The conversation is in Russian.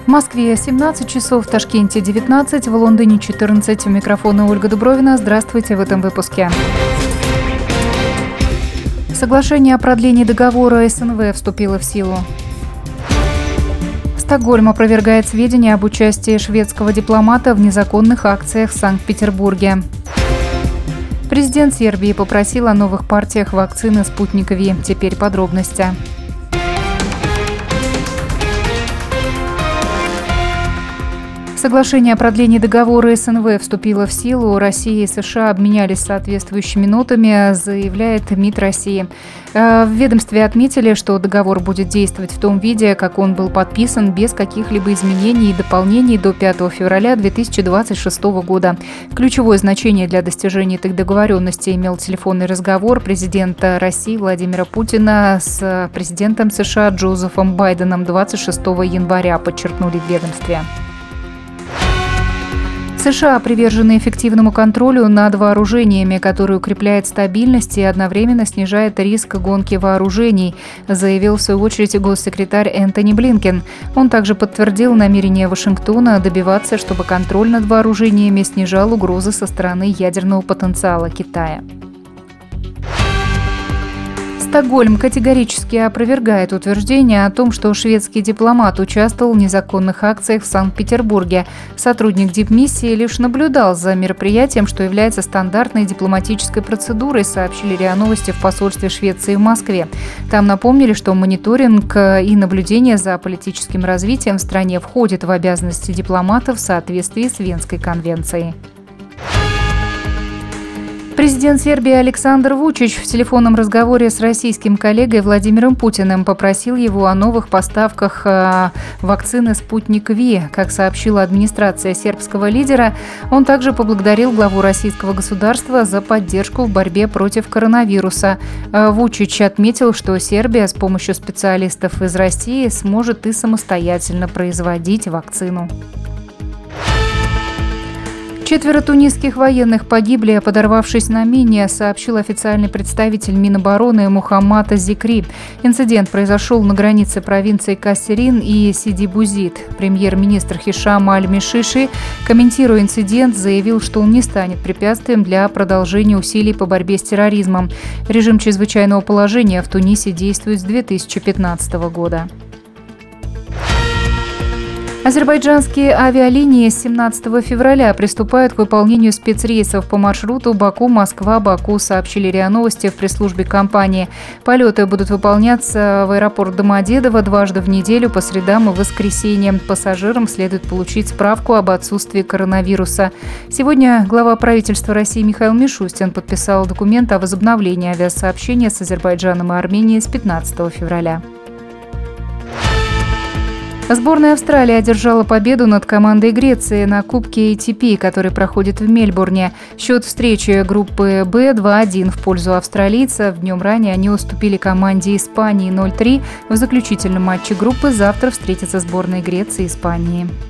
В Москве 17 часов, в Ташкенте 19, в Лондоне 14. У микрофона Ольга Дубровина. Здравствуйте в этом выпуске. Соглашение о продлении договора СНВ вступило в силу. Стокгольм опровергает сведения об участии шведского дипломата в незаконных акциях в Санкт-Петербурге. Президент Сербии попросил о новых партиях вакцины «Спутник Ви». Теперь подробности. Соглашение о продлении договора СНВ вступило в силу. Россия и США обменялись соответствующими нотами, заявляет МИД России. В ведомстве отметили, что договор будет действовать в том виде, как он был подписан, без каких-либо изменений и дополнений до 5 февраля 2026 года. Ключевое значение для достижения этих договоренностей имел телефонный разговор президента России Владимира Путина с президентом США Джозефом Байденом 26 января, подчеркнули в ведомстве. США привержены эффективному контролю над вооружениями, который укрепляет стабильность и одновременно снижает риск гонки вооружений, заявил в свою очередь госсекретарь Энтони Блинкен. Он также подтвердил намерение Вашингтона добиваться, чтобы контроль над вооружениями снижал угрозы со стороны ядерного потенциала Китая. Стокгольм категорически опровергает утверждение о том, что шведский дипломат участвовал в незаконных акциях в Санкт-Петербурге. Сотрудник дипмиссии лишь наблюдал за мероприятием, что является стандартной дипломатической процедурой, сообщили РИА Новости в посольстве Швеции в Москве. Там напомнили, что мониторинг и наблюдение за политическим развитием в стране входит в обязанности дипломатов в соответствии с Венской конвенцией. Президент Сербии Александр Вучич в телефонном разговоре с российским коллегой Владимиром Путиным попросил его о новых поставках вакцины «Спутник Ви». Как сообщила администрация сербского лидера, он также поблагодарил главу российского государства за поддержку в борьбе против коронавируса. Вучич отметил, что Сербия с помощью специалистов из России сможет и самостоятельно производить вакцину. 4 тунисских военных погибли, подорвавшись на мине, сообщил официальный представитель Минобороны Мухаммад Зикри. Инцидент произошел на границе провинций Кассерин и Сиди-Бузид. Премьер-министр Хишам Аль-Мишиши, комментируя инцидент, заявил, что он не станет препятствием для продолжения усилий по борьбе с терроризмом. Режим чрезвычайного положения в Тунисе действует с 2015 года. Азербайджанские авиалинии с 17 февраля приступают к выполнению спецрейсов по маршруту Баку-Москва-Баку, сообщили РИА Новости в пресс-службе компании. Полеты будут выполняться в аэропорт Домодедово дважды в неделю по средам и воскресеньям. Пассажирам следует получить справку об отсутствии коронавируса. Сегодня глава правительства России Михаил Мишустин подписал документ о возобновлении авиасообщения с Азербайджаном и Арменией с 15 февраля. Сборная Австралии одержала победу над командой Греции на Кубке ATP, который проходит в Мельбурне. Счет встречи группы «Б» 2-1 в пользу австралийцев. Днем ранее они уступили команде Испании 0-3. В заключительном матче группы завтра встретятся сборные Греции и Испании.